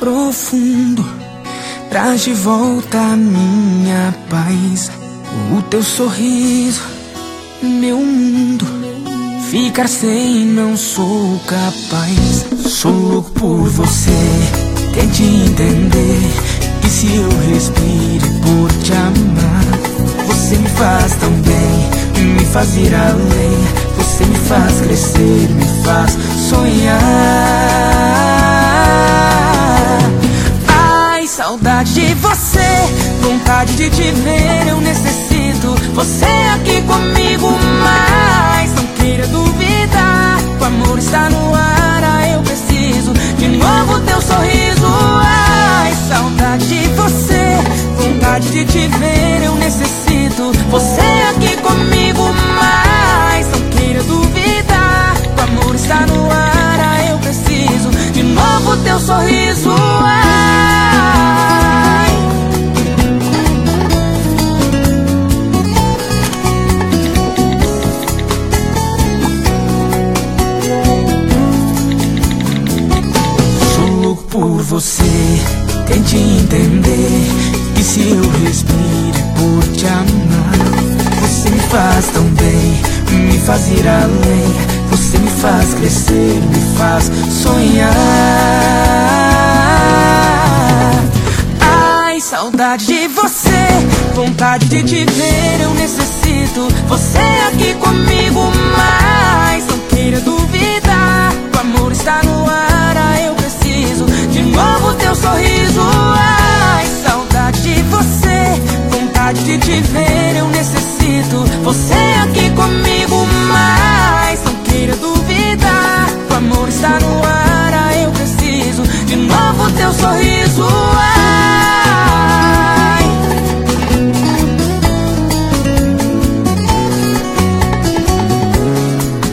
profundo, traz de volta a minha paz. O teu sorriso, meu mundo, ficar sem não sou capaz. Sou louco por você, tente entender que se eu respiro por te amar, você me faz tão bem, me faz ir além. Você me faz crescer, me faz sonhar. Ai, saudade de você, vontade de te ver, eu necessito você aqui comigo, mas não queira duvidar, o amor está no ar, eu preciso de novo teu sorriso. Ai, saudade de você, vontade de te ver, eu necessito você aqui comigo, mas não queira duvidar, o amor está no ar, eu preciso de novo teu sorriso. Ai, sou louco por você, tente entender que se eu respiro por te amar, você me faz tão bem, me faz ir além. Você me faz crescer, me faz sonhar. Ai, saudade de você, vontade de te ver, eu necessito você aqui comigo, mas não queira duvidar, o amor está no ar, eu preciso de novo teu sorriso. Ai, saudade de você, vontade de te ver, eu necessito você aqui comigo, mas não queira duvidar, o amor está no ar, eu preciso de novo teu sorriso. Ai,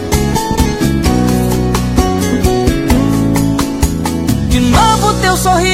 de novo teu sorriso.